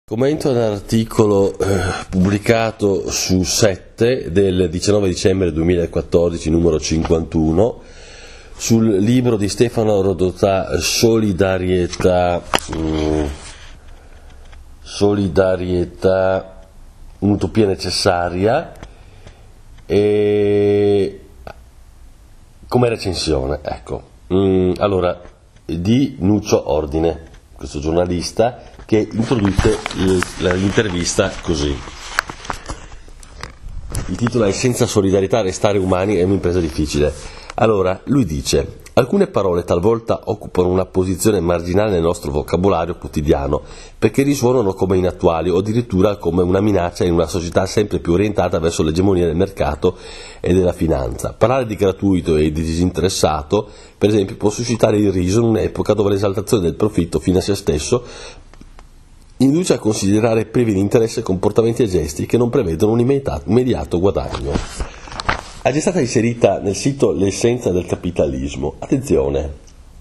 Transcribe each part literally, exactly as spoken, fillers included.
Commento all'articolo eh, pubblicato su sette del diciannove dicembre duemilaquattordici, numero cinquantuno, sul libro di Stefano Rodotà, Solidarietà, mm, Solidarietà, un'utopia necessaria, e come recensione, ecco. Mm, allora, di Nuccio Ordine, questo giornalista, che introduce l'intervista così. Il titolo è "Senza solidarietà restare umani è un'impresa difficile". Allora, lui dice: alcune parole talvolta occupano una posizione marginale nel nostro vocabolario quotidiano perché risuonano come inattuali o addirittura come una minaccia in una società sempre più orientata verso l'egemonia del mercato e della finanza. Parlare di gratuito e di disinteressato, per esempio, può suscitare il riso in un'epoca dove l'esaltazione del profitto fine a se stesso induce a considerare privi di interesse comportamenti e gesti che non prevedono un immediato guadagno. È già stata inserita nel sito l'essenza del capitalismo. Attenzione,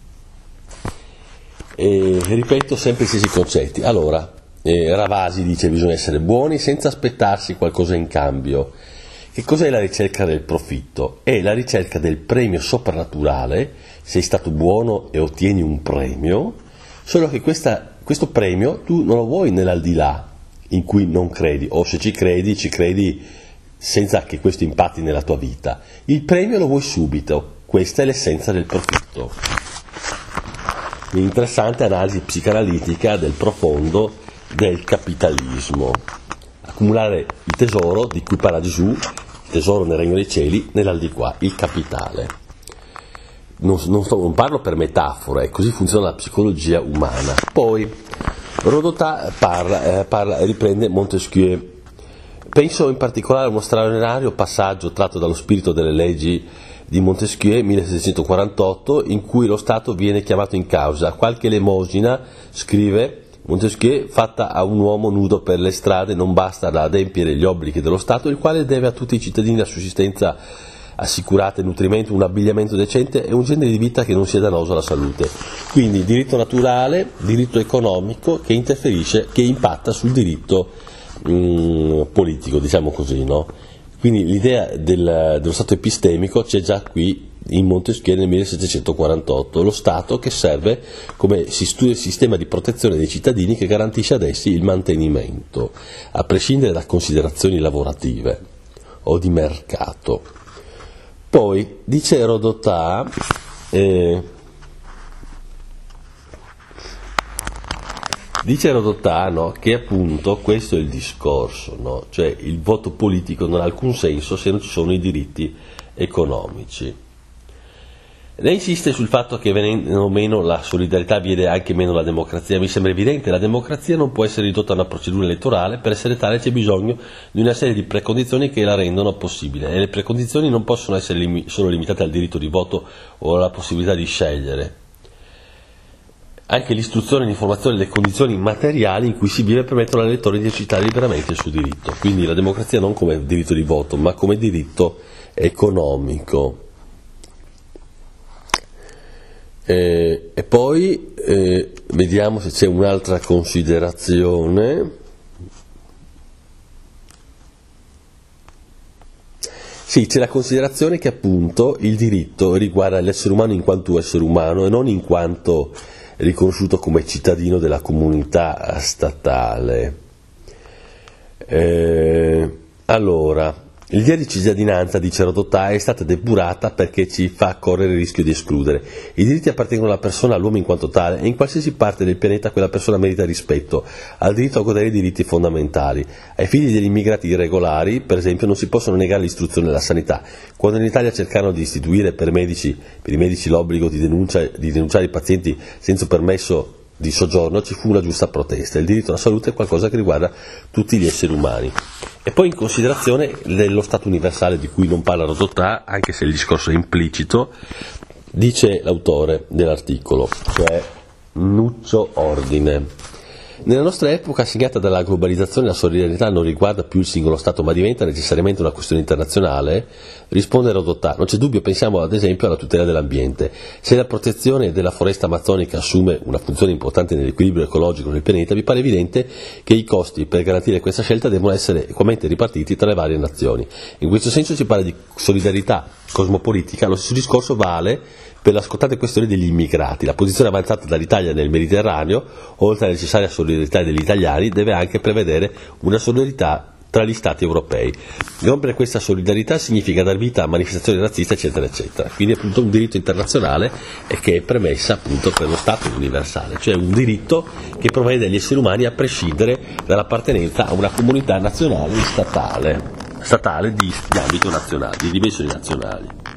e ripeto sempre gli stessi concetti. Allora, eh, Ravasi dice che bisogna essere buoni senza aspettarsi qualcosa in cambio. Che cos'è la ricerca del profitto? È la ricerca del premio soprannaturale. Sei stato buono e ottieni un premio, solo che questa Questo premio tu non lo vuoi nell'aldilà in cui non credi, o se ci credi, ci credi senza che questo impatti nella tua vita. Il premio lo vuoi subito, questa è l'essenza del profitto. Un'interessante analisi psicanalitica del profondo del capitalismo. Accumulare il tesoro di cui parla Gesù, il tesoro nel regno dei cieli, nell'aldilà, il capitale. Non, non, sto, non parlo per metafore, così funziona la psicologia umana. Poi Rodotà parla, eh, parla, riprende Montesquieu. Penso in particolare a uno straordinario passaggio tratto dallo spirito delle leggi di Montesquieu millesettecentoquarantotto, in cui lo Stato viene chiamato in causa. Qualche elemosina, scrive Montesquieu, fatta a un uomo nudo per le strade non basta da adempiere gli obblighi dello Stato, il quale deve a tutti i cittadini la sussistenza assicurate, nutrimento, un abbigliamento decente e un genere di vita che non sia dannoso alla salute. Quindi diritto naturale, diritto economico che interferisce, che impatta sul diritto mh, politico, diciamo così, no? Quindi l'idea del, dello Stato epistemico c'è già qui in Montesquieu nel millesettecentoquarantotto, lo Stato che serve come sistema di protezione dei cittadini che garantisce ad essi il mantenimento, a prescindere da considerazioni lavorative o di mercato. Poi dice Rodotà, eh, dice Rodotà no, che appunto questo è il discorso, no? Cioè il voto politico non ha alcun senso se non ci sono i diritti economici. Lei insiste sul fatto che venendo meno la solidarietà viene anche meno la democrazia. Mi sembra evidente, la democrazia non può essere ridotta a una procedura elettorale, per essere tale c'è bisogno di una serie di precondizioni che la rendono possibile, e le precondizioni non possono essere lim- solo limitate al diritto di voto o alla possibilità di scegliere. Anche l'istruzione e l'informazione delle condizioni materiali in cui si vive permettono all'elettore di esercitare liberamente il suo diritto. Quindi la democrazia non come diritto di voto, ma come diritto economico. Eh, e poi eh, vediamo se c'è un'altra considerazione. Sì, c'è la considerazione che appunto il diritto riguarda l'essere umano in quanto essere umano e non in quanto riconosciuto come cittadino della comunità statale. Eh, allora, l'idea di cittadinanza, dice Rodotà, è stata depurata perché ci fa correre il rischio di escludere. I diritti appartengono alla persona, all'uomo in quanto tale, e in qualsiasi parte del pianeta quella persona merita rispetto, ha il diritto a godere dei diritti fondamentali. Ai figli degli immigrati irregolari, per esempio, non si possono negare l'istruzione e la sanità. Quando in Italia cercarono di istituire per, medici, per i medici l'obbligo di, denuncia, di denunciare i pazienti senza permesso di soggiorno, ci fu una giusta protesta. Il diritto alla salute è qualcosa che riguarda tutti gli esseri umani. E poi in considerazione dello Stato universale di cui non parla Rodotà, anche se il discorso è implicito, dice l'autore dell'articolo, cioè Nuccio Ordine. Nella nostra epoca segnata dalla globalizzazione, la solidarietà non riguarda più il singolo Stato, ma diventa necessariamente una questione internazionale. Risponde Rodotà: non c'è dubbio, pensiamo ad esempio alla tutela dell'ambiente. Se la protezione della foresta amazzonica assume una funzione importante nell'equilibrio ecologico del pianeta, vi pare evidente che i costi per garantire questa scelta devono essere equamente ripartiti tra le varie nazioni. In questo senso si parla di solidarietà cosmopolitica. Lo stesso discorso vale per la scottante questione degli immigrati. La posizione avanzata dall'Italia nel Mediterraneo, oltre alla necessaria solidarietà degli italiani, deve anche prevedere una solidarietà tra gli Stati europei. Rompere questa solidarietà significa dar vita a manifestazioni razziste, eccetera, eccetera. Quindi appunto un diritto internazionale e che è premessa appunto per lo Stato universale, cioè un diritto che provvede agli esseri umani a prescindere dall'appartenenza a una comunità nazionale statale, statale di, di ambito nazionale, di dimensioni nazionali.